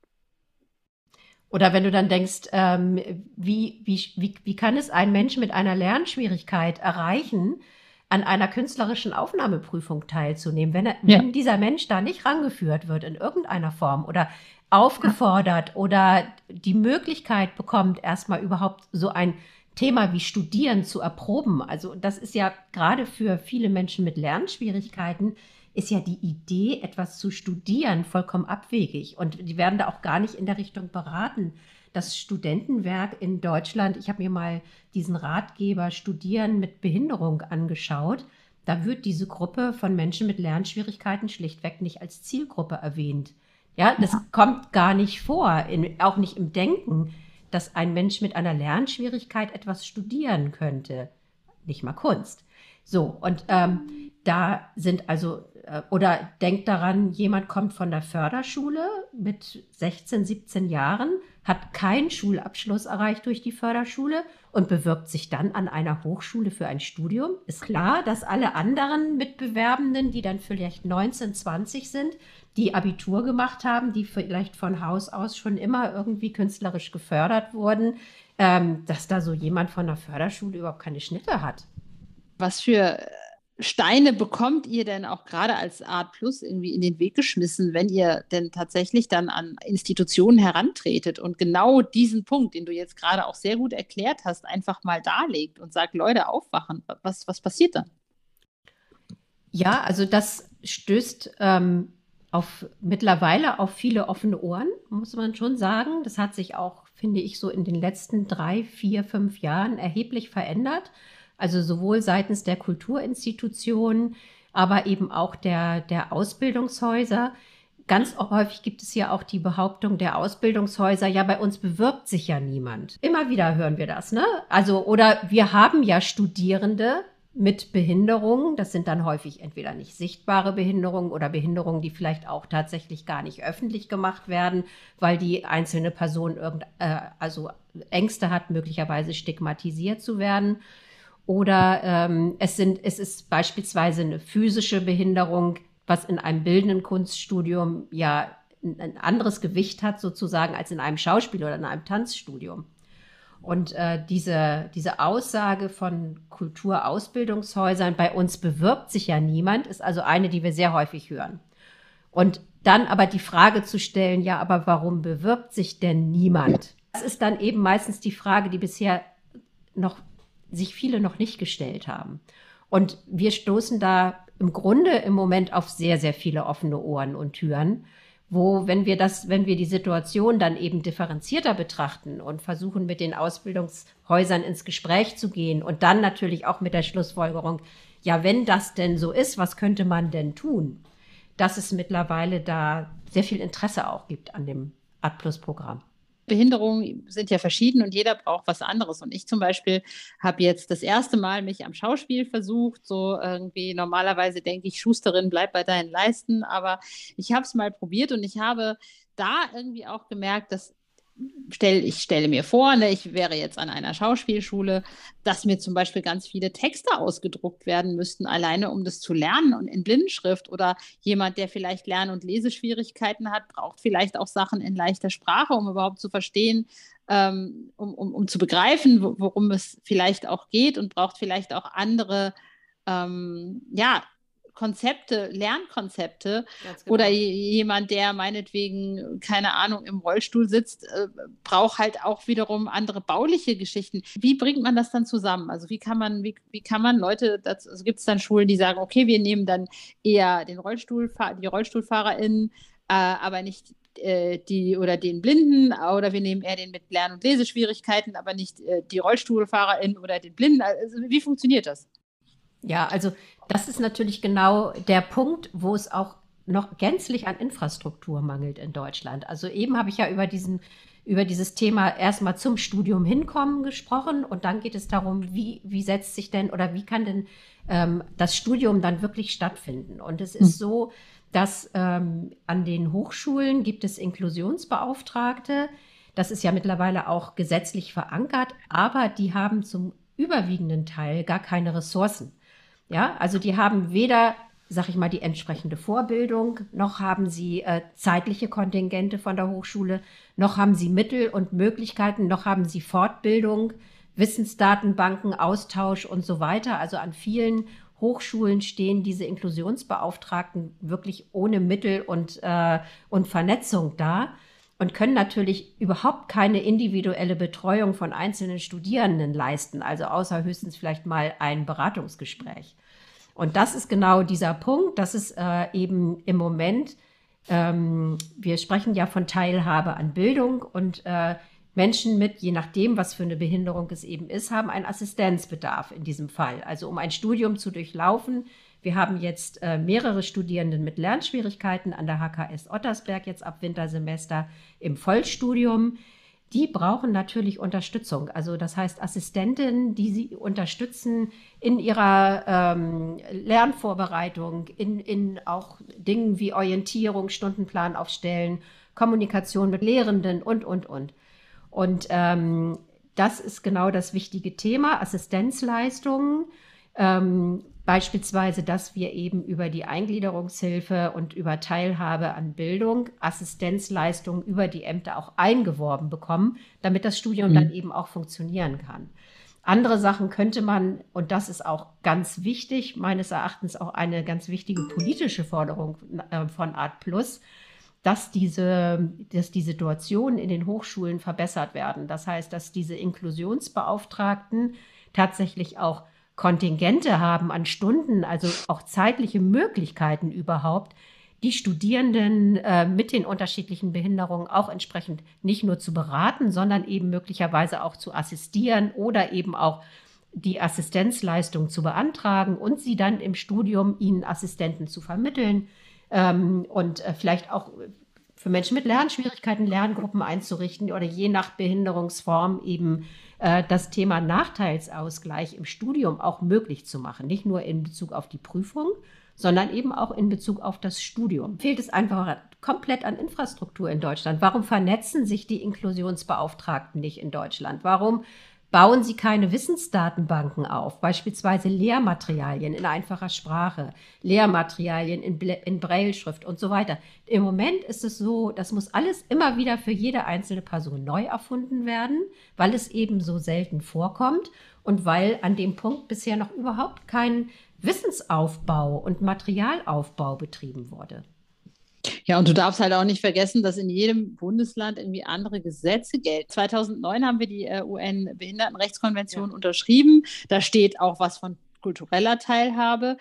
Oder wenn du dann denkst, ähm, wie, wie, wie, wie kann es ein Mensch mit einer Lernschwierigkeit erreichen, an einer künstlerischen Aufnahmeprüfung teilzunehmen, wenn, er, Ja. wenn dieser Mensch da nicht rangeführt wird in irgendeiner Form oder aufgefordert oder die Möglichkeit bekommt, erstmal überhaupt so ein Thema wie Studieren zu erproben. Also das ist ja gerade für viele Menschen mit Lernschwierigkeiten, ist ja die Idee, etwas zu studieren, vollkommen abwegig. Und die werden da auch gar nicht in der Richtung beraten. Das Studentenwerk in Deutschland, ich habe mir mal diesen Ratgeber Studieren mit Behinderung angeschaut. Da wird diese Gruppe von Menschen mit Lernschwierigkeiten schlichtweg nicht als Zielgruppe erwähnt. Ja, das Ja. kommt gar nicht vor, in, auch nicht im Denken, dass ein Mensch mit einer Lernschwierigkeit etwas studieren könnte. Nicht mal Kunst. So, und ähm, da sind also, äh, oder denkt daran, jemand kommt von der Förderschule mit sechzehn, siebzehn Jahren, hat keinen Schulabschluss erreicht durch die Förderschule und bewirbt sich dann an einer Hochschule für ein Studium. Ist klar, dass alle anderen Mitbewerbenden, die dann vielleicht neunzehn, zwanzig sind, die Abitur gemacht haben, die vielleicht von Haus aus schon immer irgendwie künstlerisch gefördert wurden, ähm, dass da so jemand von der Förderschule überhaupt keine Schnitte hat. Was für Steine bekommt ihr denn auch gerade als Art Plus irgendwie in den Weg geschmissen, wenn ihr denn tatsächlich dann an Institutionen herantretet und genau diesen Punkt, den du jetzt gerade auch sehr gut erklärt hast, einfach mal darlegt und sagt, Leute, aufwachen. Was, was passiert dann? Ja, also das stößt ähm, auf, mittlerweile auf viele offene Ohren, muss man schon sagen. Das hat sich auch, finde ich, so in den letzten drei, vier, fünf Jahren erheblich verändert. Also sowohl seitens der Kulturinstitutionen, aber eben auch der, der Ausbildungshäuser. Ganz häufig gibt es ja auch die Behauptung der Ausbildungshäuser, ja, bei uns bewirbt sich ja niemand. Immer wieder hören wir das, ne? Also, oder wir haben ja Studierende mit Behinderungen. Das sind dann häufig entweder nicht sichtbare Behinderungen oder Behinderungen, die vielleicht auch tatsächlich gar nicht öffentlich gemacht werden, weil die einzelne Person irgend, äh, also Ängste hat, möglicherweise stigmatisiert zu werden. Oder ähm, es, sind, es ist beispielsweise eine physische Behinderung, was in einem bildenden Kunststudium ja ein, ein anderes Gewicht hat sozusagen als in einem Schauspiel- oder in einem Tanzstudium. Und äh, diese, diese Aussage von Kulturausbildungshäusern, bei uns bewirbt sich ja niemand, ist also eine, die wir sehr häufig hören. Und dann aber die Frage zu stellen, ja, aber warum bewirbt sich denn niemand? Das ist dann eben meistens die Frage, die bisher noch sich viele noch nicht gestellt haben. Und wir stoßen da im Grunde im Moment auf sehr, sehr viele offene Ohren und Türen, wo, wenn wir das, wenn wir die Situation dann eben differenzierter betrachten und versuchen, mit den Ausbildungshäusern ins Gespräch zu gehen und dann natürlich auch mit der Schlussfolgerung, ja, wenn das denn so ist, was könnte man denn tun? Dass es mittlerweile da sehr viel Interesse auch gibt an dem Art Plus Programm. Behinderungen sind ja verschieden und jeder braucht was anderes. Und ich zum Beispiel habe jetzt das erste Mal mich am Schauspiel versucht, so irgendwie normalerweise denke ich, Schusterin, bleib bei deinen Leisten, aber ich habe es mal probiert und ich habe da irgendwie auch gemerkt, dass Stell, ich stelle mir vor, ne, ich wäre jetzt an einer Schauspielschule, dass mir zum Beispiel ganz viele Texte ausgedruckt werden müssten, alleine um das zu lernen und in Blindenschrift. Oder jemand, der vielleicht Lern- und Leseschwierigkeiten hat, braucht vielleicht auch Sachen in leichter Sprache, um überhaupt zu verstehen, ähm, um, um, um zu begreifen, worum es vielleicht auch geht und braucht vielleicht auch andere, ähm, ja, Konzepte, Lernkonzepte. Ganz genau. Oder jemand, der meinetwegen, keine Ahnung, im Rollstuhl sitzt, äh, braucht halt auch wiederum andere bauliche Geschichten. Wie bringt man das dann zusammen? Also wie kann man, wie, wie kann man Leute, dazu, also gibt es dann Schulen, die sagen, okay, wir nehmen dann eher den Rollstuhlfahr- die RollstuhlfahrerInnen, äh, aber nicht äh, die oder den Blinden, oder wir nehmen eher den mit Lern- und Leseschwierigkeiten, aber nicht äh, die RollstuhlfahrerInnen oder den Blinden. Also wie funktioniert das? Ja, also das ist natürlich genau der Punkt, wo es auch noch gänzlich an Infrastruktur mangelt in Deutschland. Also eben habe ich ja über diesen, über dieses Thema erstmal zum Studium hinkommen gesprochen und dann geht es darum, wie, wie setzt sich denn oder wie kann denn ähm, das Studium dann wirklich stattfinden? Und es ist so, dass ähm, an den Hochschulen gibt es Inklusionsbeauftragte. Das ist ja mittlerweile auch gesetzlich verankert, aber die haben zum überwiegenden Teil gar keine Ressourcen. Ja, also die haben weder sag ich mal, die entsprechende Vorbildung, noch haben sie äh, zeitliche Kontingente von der Hochschule, noch haben sie Mittel und Möglichkeiten, noch haben sie Fortbildung, Wissensdatenbanken, Austausch und so weiter. Also an vielen Hochschulen stehen diese Inklusionsbeauftragten wirklich ohne Mittel und, äh, und Vernetzung da und können natürlich überhaupt keine individuelle Betreuung von einzelnen Studierenden leisten, also außer höchstens vielleicht mal ein Beratungsgespräch. Und das ist genau dieser Punkt, dass es äh, eben im Moment, ähm, wir sprechen ja von Teilhabe an Bildung und äh, Menschen mit, je nachdem, was für eine Behinderung es eben ist, haben einen Assistenzbedarf in diesem Fall. Also um ein Studium zu durchlaufen. Wir haben jetzt äh, mehrere Studierenden mit Lernschwierigkeiten an der H K S Ottersberg jetzt ab Wintersemester im Vollstudium. Die brauchen natürlich Unterstützung. Also das heißt Assistentinnen, die sie unterstützen in ihrer ähm, Lernvorbereitung, in, in auch Dingen wie Orientierung, Stundenplan aufstellen, Kommunikation mit Lehrenden und, und, und. Und ähm, das ist genau das wichtige Thema, Assistenzleistungen. Ähm, beispielsweise, dass wir eben über die Eingliederungshilfe und über Teilhabe an Bildung Assistenzleistungen über die Ämter auch eingeworben bekommen, damit das Studium mhm. dann eben auch funktionieren kann. Andere Sachen könnte man, und das ist auch ganz wichtig, meines Erachtens auch eine ganz wichtige politische Forderung äh, von Art Plus, dass diese, dass die Situationen in den Hochschulen verbessert werden. Das heißt, dass diese Inklusionsbeauftragten tatsächlich auch Kontingente haben an Stunden, also auch zeitliche Möglichkeiten überhaupt, die Studierenden äh, mit den unterschiedlichen Behinderungen auch entsprechend nicht nur zu beraten, sondern eben möglicherweise auch zu assistieren oder eben auch die Assistenzleistung zu beantragen und sie dann im Studium ihnen Assistenten zu vermitteln. Ähm, und äh, vielleicht auch für Menschen mit Lernschwierigkeiten Lerngruppen einzurichten oder je nach Behinderungsform eben äh, das Thema Nachteilsausgleich im Studium auch möglich zu machen. Nicht nur in Bezug auf die Prüfung, sondern eben auch in Bezug auf das Studium. Fehlt es einfach komplett an Infrastruktur in Deutschland? Warum vernetzen sich die Inklusionsbeauftragten nicht in Deutschland? Warum bauen Sie keine Wissensdatenbanken auf, beispielsweise Lehrmaterialien in einfacher Sprache, Lehrmaterialien in, Ble- in Brailleschrift und so weiter. Im Moment ist es so, das muss alles immer wieder für jede einzelne Person neu erfunden werden, weil es eben so selten vorkommt und weil an dem Punkt bisher noch überhaupt kein Wissensaufbau und Materialaufbau betrieben wurde. Ja, und du darfst halt auch nicht vergessen, dass in jedem Bundesland irgendwie andere Gesetze gelten. zweitausendneun haben wir die äh, U N-Behindertenrechtskonvention ja. unterschrieben. Da steht auch was von kultureller Teilhabe.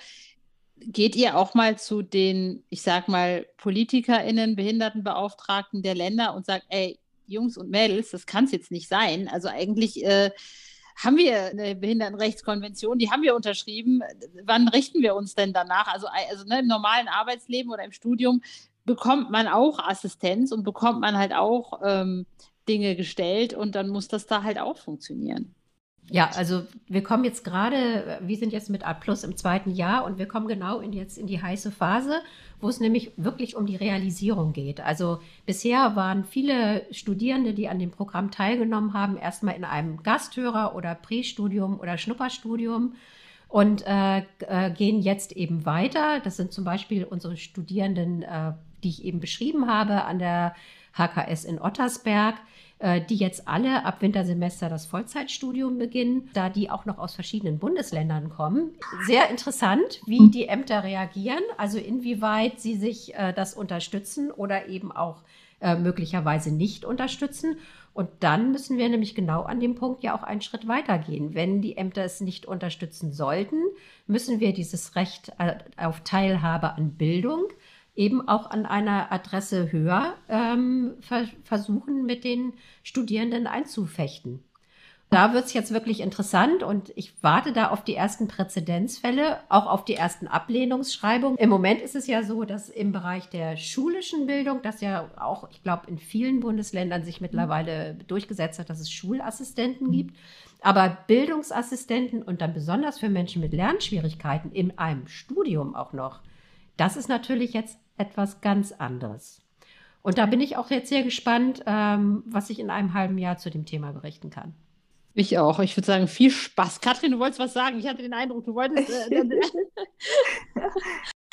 Geht ihr auch mal zu den, ich sag mal, PolitikerInnen, Behindertenbeauftragten der Länder und sagt, ey, Jungs und Mädels, das kann es jetzt nicht sein. Also eigentlich äh, haben wir eine Behindertenrechtskonvention, die haben wir unterschrieben. Wann richten wir uns denn danach? Also, also ne, im normalen Arbeitsleben oder im Studium bekommt man auch Assistenz und bekommt man halt auch ähm, Dinge gestellt und dann muss das da halt auch funktionieren. Ja, also wir kommen jetzt gerade, wir sind jetzt mit A Plus im zweiten Jahr und wir kommen genau in jetzt in die heiße Phase, wo es nämlich wirklich um die Realisierung geht. Also bisher waren viele Studierende, die an dem Programm teilgenommen haben, erstmal in einem Gasthörer- oder Prästudium oder Schnupperstudium und äh, äh, gehen jetzt eben weiter. Das sind zum Beispiel unsere Studierenden, äh, die ich eben beschrieben habe, an der H K S in Ottersberg, die jetzt alle ab Wintersemester das Vollzeitstudium beginnen, da die auch noch aus verschiedenen Bundesländern kommen. Sehr interessant, wie die Ämter reagieren, also inwieweit sie sich äh, das unterstützen oder eben auch äh, möglicherweise nicht unterstützen. Und dann müssen wir nämlich genau an dem Punkt ja auch einen Schritt weitergehen. Wenn die Ämter es nicht unterstützen sollten, müssen wir dieses Recht äh, auf Teilhabe an Bildung eben auch an einer Adresse höher ähm, ver- versuchen, mit den Studierenden einzufechten. Da wird es jetzt wirklich interessant und ich warte da auf die ersten Präzedenzfälle, auch auf die ersten Ablehnungsschreibungen. Im Moment ist es ja so, dass im Bereich der schulischen Bildung, das ja auch, ich glaube, in vielen Bundesländern sich mittlerweile durchgesetzt hat, dass es Schulassistenten gibt. Aber Bildungsassistenten und dann besonders für Menschen mit Lernschwierigkeiten in einem Studium auch noch, das ist natürlich jetzt etwas ganz anderes. Und da bin ich auch jetzt sehr gespannt, ähm, was ich in einem halben Jahr zu dem Thema berichten kann. Ich auch. Ich würde sagen, viel Spaß. Katrin, du wolltest was sagen. Ich hatte den Eindruck, du wolltest... Äh,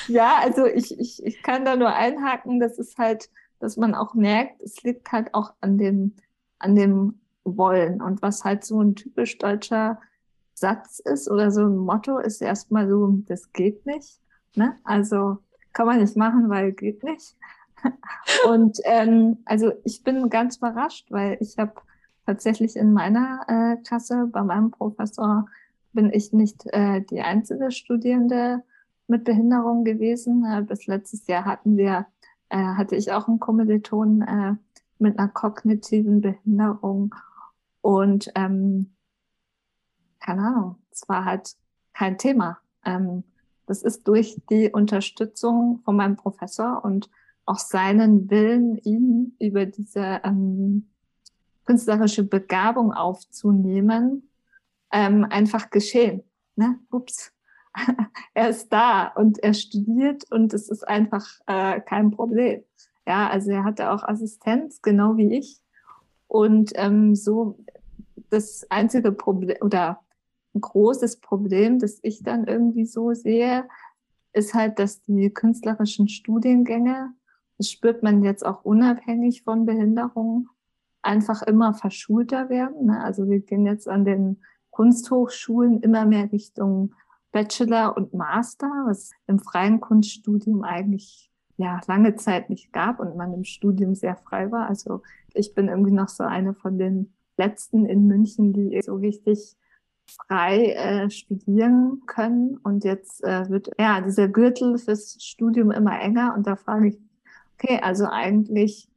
Ja, also ich, ich, ich kann da nur einhaken, das ist halt, dass man auch merkt, es liegt halt auch an dem, an dem Wollen. Und was halt so ein typisch deutscher Satz ist oder so ein Motto, ist erstmal so, das geht nicht. Ne? Also kann man nicht machen, weil geht nicht. Und ähm, also ich bin ganz überrascht, weil ich habe tatsächlich in meiner äh, Klasse, bei meinem Professor, bin ich nicht äh, die einzige Studierende mit Behinderung gewesen. Äh, bis letztes Jahr hatten wir, äh, hatte ich auch einen Kommilitonen äh, mit einer kognitiven Behinderung. Und ähm, keine Ahnung, es war halt kein Thema. Ähm, das ist durch die Unterstützung von meinem Professor und auch seinen Willen, ihn über diese ähm, künstlerische Begabung aufzunehmen, ähm, einfach geschehen. Ne? Ups. Er ist da und er studiert und es ist einfach äh, kein Problem. Ja, also er hatte auch Assistenz, genau wie ich. Und ähm, so das einzige Problem oder ein großes Problem, das ich dann irgendwie so sehe, ist halt, dass die künstlerischen Studiengänge, das spürt man jetzt auch unabhängig von Behinderungen, einfach immer verschulter werden. Ne? Also wir gehen jetzt an den Kunsthochschulen immer mehr Richtung Bachelor und Master, was im freien Kunststudium eigentlich ja lange Zeit nicht gab und man im Studium sehr frei war. Also ich bin irgendwie noch so eine von den letzten in München, die so richtig frei äh, studieren können. Und jetzt äh, wird ja dieser Gürtel fürs Studium immer enger. Und da frage ich, okay, also eigentlich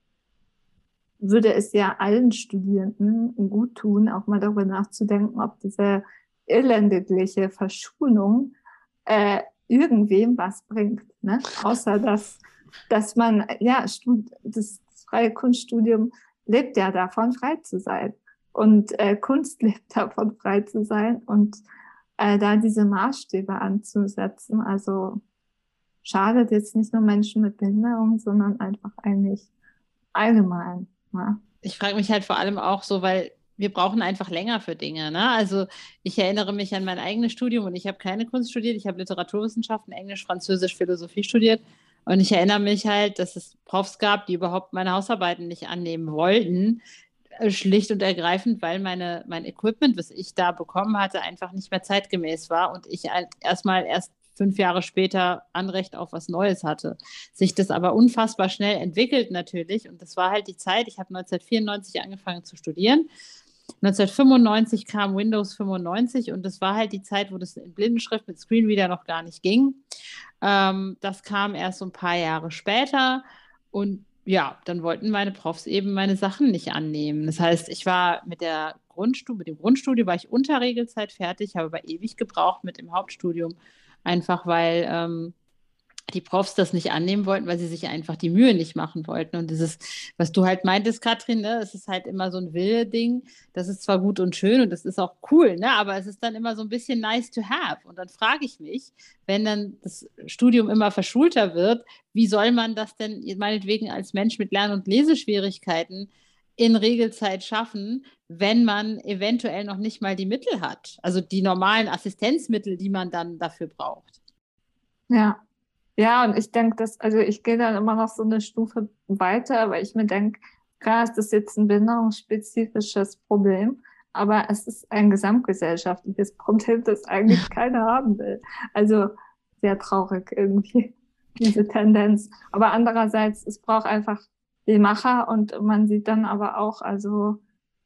würde es ja allen Studierenden gut tun, auch mal darüber nachzudenken, ob diese elendigliche Verschulung äh, irgendwem was bringt, ne? Außer dass, dass man, ja, Stud das, das freie Kunststudium lebt ja davon, frei zu sein. Und äh, Kunst lebt davon, frei zu sein. Und äh, da diese Maßstäbe anzusetzen, also schadet jetzt nicht nur Menschen mit Behinderung, sondern einfach eigentlich allgemein. Ja. Ich frage mich halt vor allem auch so, weil wir brauchen einfach länger für Dinge. Ne? Also ich erinnere mich an mein eigenes Studium und ich habe keine Kunst studiert, ich habe Literaturwissenschaften, Englisch, Französisch, Philosophie studiert. Und ich erinnere mich halt, dass es Profs gab, die überhaupt meine Hausarbeiten nicht annehmen wollten, schlicht und ergreifend, weil meine, mein Equipment, was ich da bekommen hatte, einfach nicht mehr zeitgemäß war und ich erstmal erst fünf Jahre später Anrecht auf was Neues hatte. Sich das aber unfassbar schnell entwickelt natürlich und das war halt die Zeit, ich habe neunzehnhundertvierundneunzig angefangen zu studieren. neunzehnhundertfünfundneunzig kam Windows fünfundneunzig und das war halt die Zeit, wo das in Blindenschrift mit Screenreader noch gar nicht ging. Ähm, das kam erst so ein paar Jahre später und ja, dann wollten meine Profs eben meine Sachen nicht annehmen. Das heißt, ich war mit der Grundstudium, mit dem Grundstudium war ich unter Regelzeit fertig, habe aber ewig gebraucht mit dem Hauptstudium, einfach weil ähm, die Profs das nicht annehmen wollten, weil sie sich einfach die Mühe nicht machen wollten. Und dieses, was du halt meintest, Katrin, ne, es ist halt immer so ein Wille-Ding. Das ist zwar gut und schön und das ist auch cool, ne, aber es ist dann immer so ein bisschen nice to have. Und dann frage ich mich, wenn dann das Studium immer verschulter wird, wie soll man das denn meinetwegen als Mensch mit Lern- und Leseschwierigkeiten in Regelzeit schaffen, wenn man eventuell noch nicht mal die Mittel hat? Also die normalen Assistenzmittel, die man dann dafür braucht. Ja. Ja, und ich denke, dass, also ich gehe dann immer noch so eine Stufe weiter, weil ich mir denke, klar ist das jetzt ein behinderungsspezifisches Problem, aber es ist ein gesamtgesellschaftliches Problem, das eigentlich keiner haben will. Also sehr traurig irgendwie, diese Tendenz. Aber andererseits, es braucht einfach die Macher und man sieht dann aber auch, also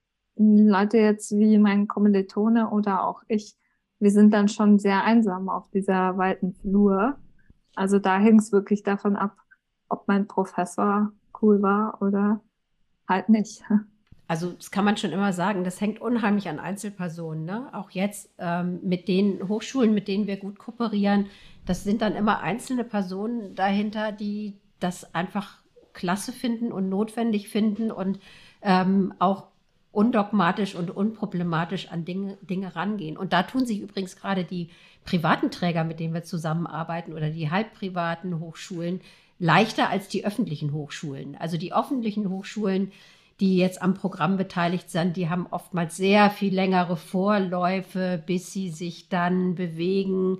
Leute jetzt wie mein Kommilitone oder auch ich, wir sind dann schon sehr einsam auf dieser weiten Flur. Also da hing es wirklich davon ab, ob mein Professor cool war oder halt nicht. Also das kann man schon immer sagen, das hängt unheimlich an Einzelpersonen. Ne? Auch jetzt ähm, mit den Hochschulen, mit denen wir gut kooperieren, das sind dann immer einzelne Personen dahinter, die das einfach klasse finden und notwendig finden und ähm, auch undogmatisch und unproblematisch an Dinge, Dinge rangehen. Und da tun sich übrigens gerade die privaten Träger, mit denen wir zusammenarbeiten, oder die halbprivaten Hochschulen leichter als die öffentlichen Hochschulen. Also die öffentlichen Hochschulen, die jetzt am Programm beteiligt sind, die haben oftmals sehr viel längere Vorläufe, bis sie sich dann bewegen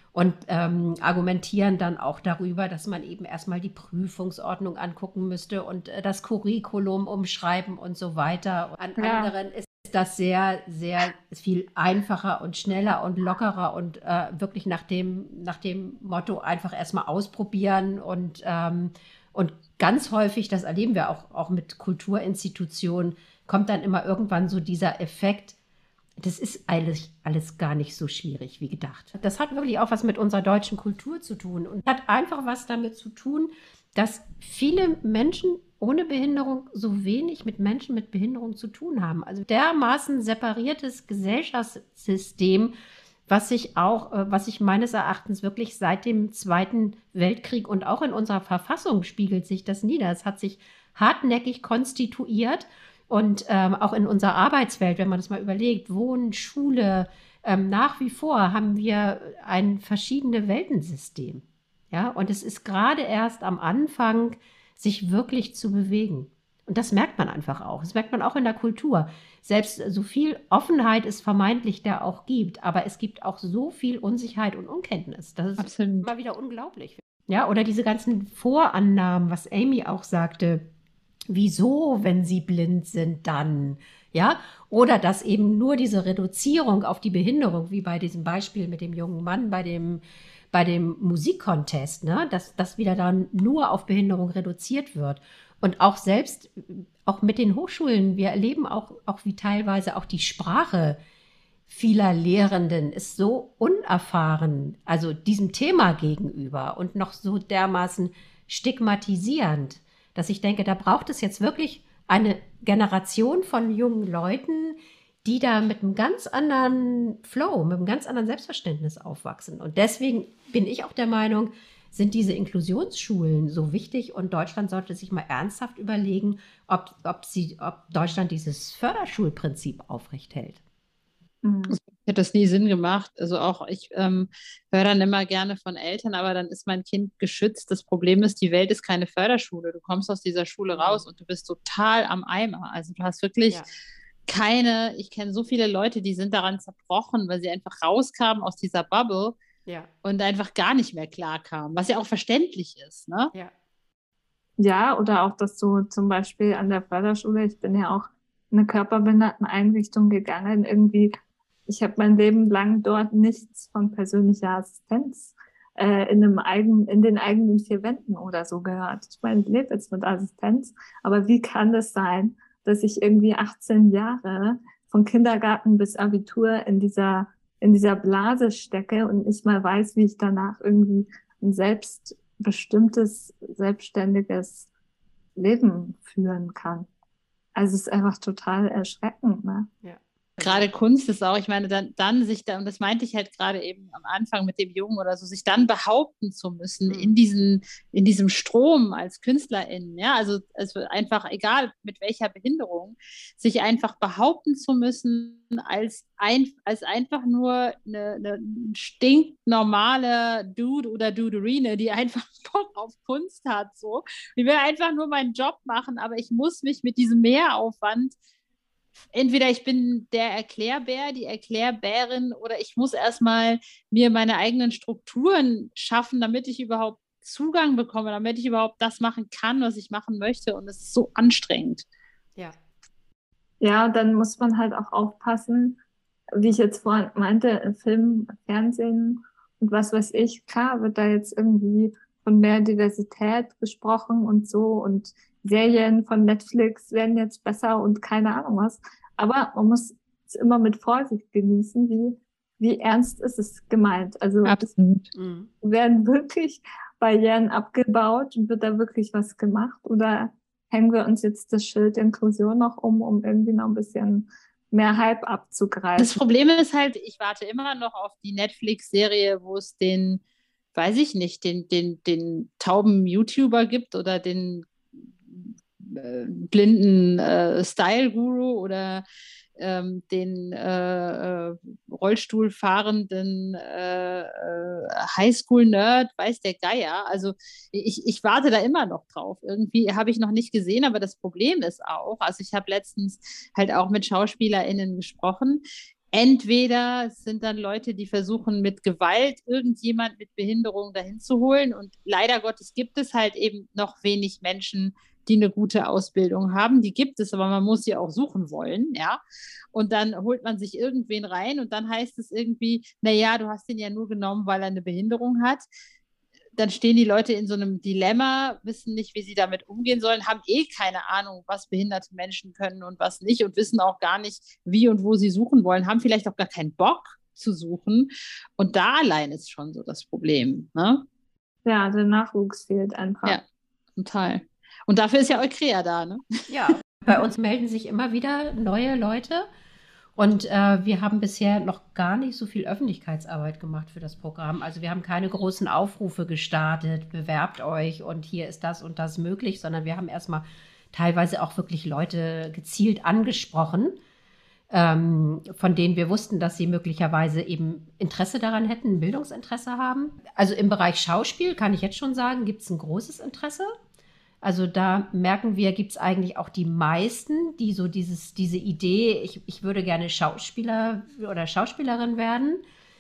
und ähm, argumentieren dann auch darüber, dass man eben erstmal die Prüfungsordnung angucken müsste und äh, das Curriculum umschreiben und so weiter. An Ja. anderen ist das sehr, sehr viel einfacher und schneller und lockerer und äh, wirklich nach dem, nach dem Motto einfach erstmal ausprobieren und, ähm, und ganz häufig, das erleben wir auch, auch mit Kulturinstitutionen, kommt dann immer irgendwann so dieser Effekt, das ist alles, alles gar nicht so schwierig wie gedacht. Das hat wirklich auch was mit unserer deutschen Kultur zu tun und hat einfach was damit zu tun, dass viele Menschen ohne Behinderung so wenig mit Menschen mit Behinderung zu tun haben. Also dermaßen separiertes Gesellschaftssystem, was sich auch, äh, was sich meines Erachtens wirklich seit dem Zweiten Weltkrieg und auch in unserer Verfassung spiegelt sich das nieder. Es hat sich hartnäckig konstituiert. Und ähm, auch in unserer Arbeitswelt, wenn man das mal überlegt, Wohnen, Schule, ähm, nach wie vor haben wir ein verschiedene Weltensystem. Ja? Und es ist gerade erst am Anfang, sich wirklich zu bewegen. Und das merkt man einfach auch. Das merkt man auch in der Kultur. Selbst so viel Offenheit es vermeintlich da auch gibt, aber es gibt auch so viel Unsicherheit und Unkenntnis. Das ist Absolut. immer wieder unglaublich. Ja? Oder diese ganzen Vorannahmen, was Amy auch sagte, wieso, wenn sie blind sind, dann, ja? Oder dass eben nur diese Reduzierung auf die Behinderung, wie bei diesem Beispiel mit dem jungen Mann bei dem, bei dem Musikcontest, ne? Dass das wieder dann nur auf Behinderung reduziert wird. Und auch selbst, auch mit den Hochschulen, wir erleben auch, auch wie teilweise auch die Sprache vieler Lehrenden ist so unerfahren, also diesem Thema gegenüber und noch so dermaßen stigmatisierend, dass ich denke, da braucht es jetzt wirklich eine Generation von jungen Leuten, die da mit einem ganz anderen Flow, mit einem ganz anderen Selbstverständnis aufwachsen. Und deswegen bin ich auch der Meinung, sind diese Inklusionsschulen so wichtig und Deutschland sollte sich mal ernsthaft überlegen, ob, ob, sie, ob Deutschland dieses Förderschulprinzip aufrecht hält. Mhm. Hätte das nie Sinn gemacht. Also auch ich ähm, höre dann immer gerne von Eltern, aber dann ist mein Kind geschützt. Das Problem ist, die Welt ist keine Förderschule. Du kommst aus dieser Schule raus und du bist total am Eimer. Also du hast wirklich Ja. keine, ich kenne so viele Leute, die sind daran zerbrochen, weil sie einfach rauskamen aus dieser Bubble Ja, und einfach gar nicht mehr klarkamen, was ja auch verständlich ist, ne? ja. Ja, oder auch, dass du zum Beispiel an der Förderschule, ich bin ja auch in eine Körperbehinderteneinrichtung gegangen, irgendwie, ich habe mein Leben lang dort nichts von persönlicher Assistenz äh, in einem eigenen, in den eigenen vier Wänden oder so gehört. Ich meine, ich lebe jetzt mit Assistenz, aber wie kann das sein, dass ich irgendwie achtzehn Jahre von Kindergarten bis Abitur in dieser, in dieser Blase stecke und nicht mal weiß, wie ich danach irgendwie ein selbstbestimmtes, selbstständiges Leben führen kann. Also es ist einfach total erschreckend, ne? Ja. Gerade Kunst ist auch, ich meine, dann, dann sich da, und das meinte ich halt gerade eben am Anfang mit dem Jungen oder so, sich dann behaupten zu müssen Mhm. in diesen, in diesem Strom als KünstlerInnen, ja, also, also einfach, egal mit welcher Behinderung, sich einfach behaupten zu müssen als, ein, als einfach nur eine, eine stinknormale Dude oder Duderine, die einfach Bock auf Kunst hat, so. Ich will einfach nur meinen Job machen, aber ich muss mich mit diesem Mehraufwand entweder ich bin der Erklärbär, die Erklärbärin, oder ich muss erstmal mir meine eigenen Strukturen schaffen, damit ich überhaupt Zugang bekomme, damit ich überhaupt das machen kann, was ich machen möchte. Und es ist so anstrengend. Ja. Ja, und dann muss man halt auch aufpassen, wie ich jetzt vorhin meinte, Film, Fernsehen und was weiß ich, klar wird da jetzt irgendwie von mehr Diversität gesprochen und so und Serien von Netflix werden jetzt besser und keine Ahnung was. Aber man muss es immer mit Vorsicht genießen, wie, wie ernst ist es gemeint. Also es Mhm. werden wirklich Barrieren abgebaut und wird da wirklich was gemacht? Oder hängen wir uns jetzt das Schild Inklusion noch um, um irgendwie noch ein bisschen mehr Hype abzugreifen? Das Problem ist halt, ich warte immer noch auf die Netflix-Serie, wo es den, weiß ich nicht, den, den, den tauben YouTuber gibt oder den äh, blinden äh, Style-Guru oder ähm, den äh, äh, Rollstuhlfahrenden äh, äh, Highschool-Nerd, weiß der Geier. Also ich, ich warte da immer noch drauf. Irgendwie habe ich noch nicht gesehen, aber das Problem ist auch, also ich habe letztens halt auch mit SchauspielerInnen gesprochen, Entweder es sind dann Leute, die versuchen, mit Gewalt irgendjemand mit Behinderung dahin zu holen. Und leider Gottes gibt es halt eben noch wenig Menschen, die eine gute Ausbildung haben. Die gibt es, aber man muss sie auch suchen wollen, ja. Und dann holt man sich irgendwen rein und dann heißt es irgendwie, naja, du hast den ja nur genommen, weil er eine Behinderung hat. Dann stehen die Leute in so einem Dilemma, wissen nicht, wie sie damit umgehen sollen, haben eh keine Ahnung, was behinderte Menschen können und was nicht und wissen auch gar nicht, wie und wo sie suchen wollen, haben vielleicht auch gar keinen Bock zu suchen. Und da allein ist schon so das Problem. Ne? Ja, der Nachwuchs fehlt einfach. Ja, total. Und dafür ist ja Eukrea da, ne? Ja, bei uns melden sich immer wieder neue Leute. Und äh, wir haben bisher noch gar nicht so viel Öffentlichkeitsarbeit gemacht für das Programm. Also wir haben keine großen Aufrufe gestartet, bewerbt euch und hier ist das und das möglich, sondern wir haben erstmal teilweise auch wirklich Leute gezielt angesprochen, ähm, von denen wir wussten, dass sie möglicherweise eben Interesse daran hätten, ein Bildungsinteresse haben. Also im Bereich Schauspiel kann ich jetzt schon sagen, gibt es ein großes Interesse. Also da merken wir, gibt es eigentlich auch die meisten, die so dieses, diese Idee, ich, ich würde gerne Schauspieler oder Schauspielerin werden,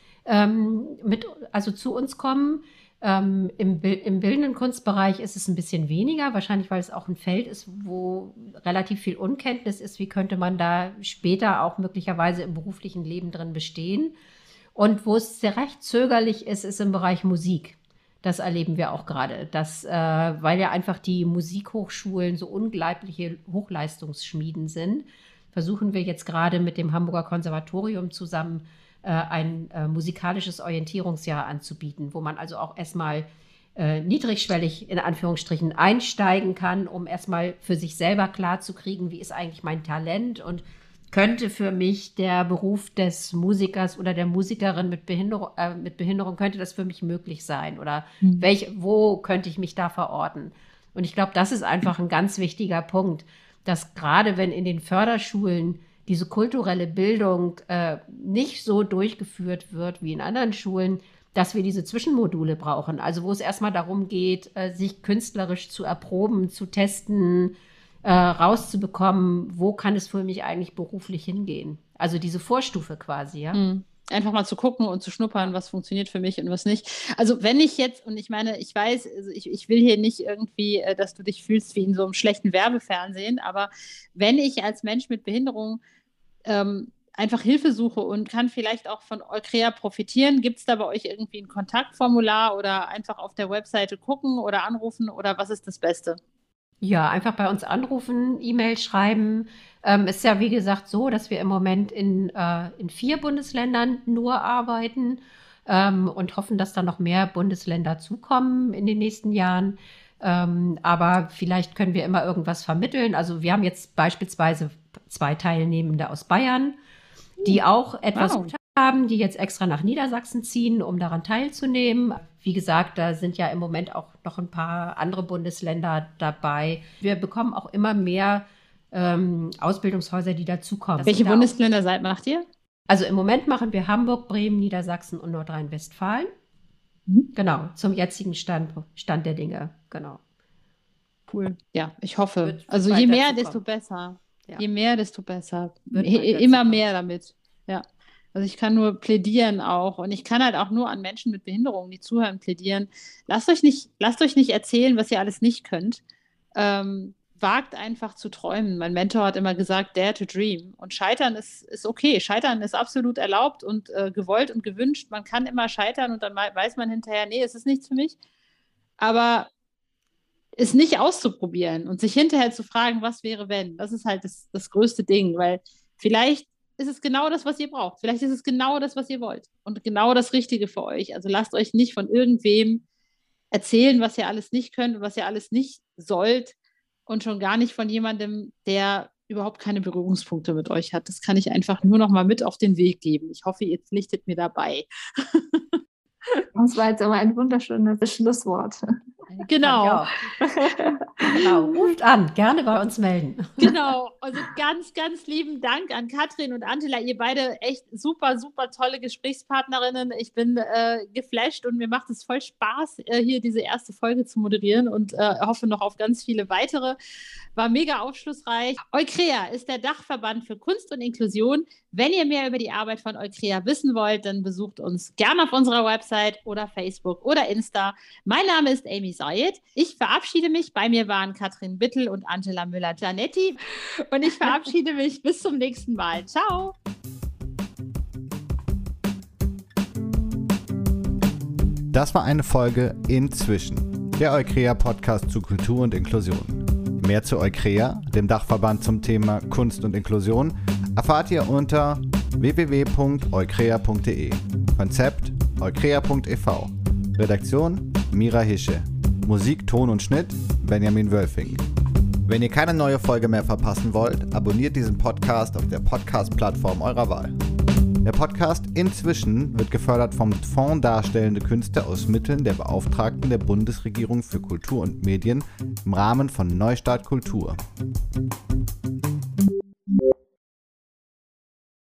ähm, mit, also zu uns kommen. Ähm, im, Im bildenden Kunstbereich ist es ein bisschen weniger, wahrscheinlich weil es auch ein Feld ist, wo relativ viel Unkenntnis ist. Wie könnte man da später auch möglicherweise im beruflichen Leben drin bestehen? Und wo es sehr recht zögerlich ist, ist im Bereich Musik. Das erleben wir auch gerade, dass, äh, weil ja einfach die Musikhochschulen so unglaubliche Hochleistungsschmieden sind, versuchen wir jetzt gerade mit dem Hamburger Konservatorium zusammen äh, ein äh, musikalisches Orientierungsjahr anzubieten, wo man also auch erstmal äh, niedrigschwellig in Anführungsstrichen einsteigen kann, um erstmal für sich selber klarzukriegen, wie ist eigentlich mein Talent und könnte für mich der Beruf des Musikers oder der Musikerin mit Behinderung, äh, mit Behinderung, könnte das für mich möglich sein? Oder mhm. welch, wo könnte ich mich da verorten? Und ich glaube, das ist einfach ein ganz wichtiger Punkt, dass gerade wenn in den Förderschulen diese kulturelle Bildung äh, nicht so durchgeführt wird wie in anderen Schulen, dass wir diese Zwischenmodule brauchen. Also wo es erstmal darum geht, äh, sich künstlerisch zu erproben, zu testen, Äh, rauszubekommen, wo kann es für mich eigentlich beruflich hingehen. Also diese Vorstufe quasi, ja. Mhm. Einfach mal zu gucken und zu schnuppern, was funktioniert für mich und was nicht. Also wenn ich jetzt, und ich meine, ich weiß, also ich, ich will hier nicht irgendwie, dass du dich fühlst wie in so einem schlechten Werbefernsehen, aber wenn ich als Mensch mit Behinderung ähm, einfach Hilfe suche und kann vielleicht auch von Eukrea profitieren, gibt es da bei euch irgendwie ein Kontaktformular oder einfach auf der Webseite gucken oder anrufen oder was ist das Beste? Ja, einfach bei uns anrufen, E-Mail schreiben. Ähm, ist ja, wie gesagt, so, dass wir im Moment in, äh, in vier Bundesländern nur arbeiten ähm, und hoffen, dass da noch mehr Bundesländer zukommen in den nächsten Jahren. Ähm, aber vielleicht können wir immer irgendwas vermitteln. Also wir haben jetzt beispielsweise zwei Teilnehmende aus Bayern, die auch etwas Wow. haben, die jetzt extra nach Niedersachsen ziehen, um daran teilzunehmen. Wie gesagt, da sind ja im Moment auch noch ein paar andere Bundesländer dabei. Wir bekommen auch immer mehr ähm, Ausbildungshäuser, die dazukommen. Welche Bundesländer seid macht ihr? Also im Moment machen wir Hamburg, Bremen, Niedersachsen und Nordrhein-Westfalen. Mhm. Genau, zum jetzigen Stand, Stand der Dinge. Genau. Cool. Ja, ich hoffe. Wird also je mehr, desto besser. Ja. Je mehr, desto besser. Wird Immer mehr damit. Ja. Also ich kann nur plädieren auch und ich kann halt auch nur an Menschen mit Behinderungen, die zuhören, plädieren. Lasst euch nicht, lasst euch nicht erzählen, was ihr alles nicht könnt. Ähm, wagt einfach zu träumen. Mein Mentor hat immer gesagt, dare to dream. Und Scheitern ist, ist okay. Scheitern ist absolut erlaubt und äh, gewollt und gewünscht. Man kann immer scheitern und dann weiß man hinterher, nee, es ist nichts für mich. Aber es nicht auszuprobieren und sich hinterher zu fragen, was wäre, wenn. Das ist halt das, das größte Ding, weil vielleicht ist es genau das, was ihr braucht. Vielleicht ist es genau das, was ihr wollt und genau das Richtige für euch. Also lasst euch nicht von irgendwem erzählen, was ihr alles nicht könnt und was ihr alles nicht sollt und schon gar nicht von jemandem, der überhaupt keine Berührungspunkte mit euch hat. Das kann ich einfach nur noch mal mit auf den Weg geben. Ich hoffe, ihr pflichtet mir dabei. Das war jetzt aber ein wunderschönes Schlusswort. Genau. Genau, ruft an, gerne bei uns melden. Genau, also ganz, ganz lieben Dank an Katrin und Angela. Ihr beide echt super, super tolle Gesprächspartnerinnen. Ich bin äh, geflasht und mir macht es voll Spaß, äh, hier diese erste Folge zu moderieren und äh, hoffe noch auf ganz viele weitere. War mega aufschlussreich. Eukrea ist der Dachverband für Kunst und Inklusion. Wenn ihr mehr über die Arbeit von Eukrea wissen wollt, dann besucht uns gerne auf unserer Website oder Facebook oder Insta. Mein Name ist Amy Sayed. Ich verabschiede mich. Bei mir waren Katrin Bittel und Angela Müller-Gianetti. Und ich verabschiede mich bis zum nächsten Mal. Ciao. Das war eine Folge Inzwischen, der Eukrea-Podcast zu Kultur und Inklusion. Mehr zu Eukrea, dem Dachverband zum Thema Kunst und Inklusion, erfahrt ihr unter w w w punkt eukrea punkt d e. Konzept eukrea punkt e v. Redaktion Mira Hische. Musik, Ton und Schnitt Benjamin Wölfing. Wenn ihr keine neue Folge mehr verpassen wollt, abonniert diesen Podcast auf der Podcast-Plattform eurer Wahl. Der Podcast Inzwischen wird gefördert vom Fonds Darstellende Künste aus Mitteln der Beauftragten der Bundesregierung für Kultur und Medien im Rahmen von Neustart Kultur.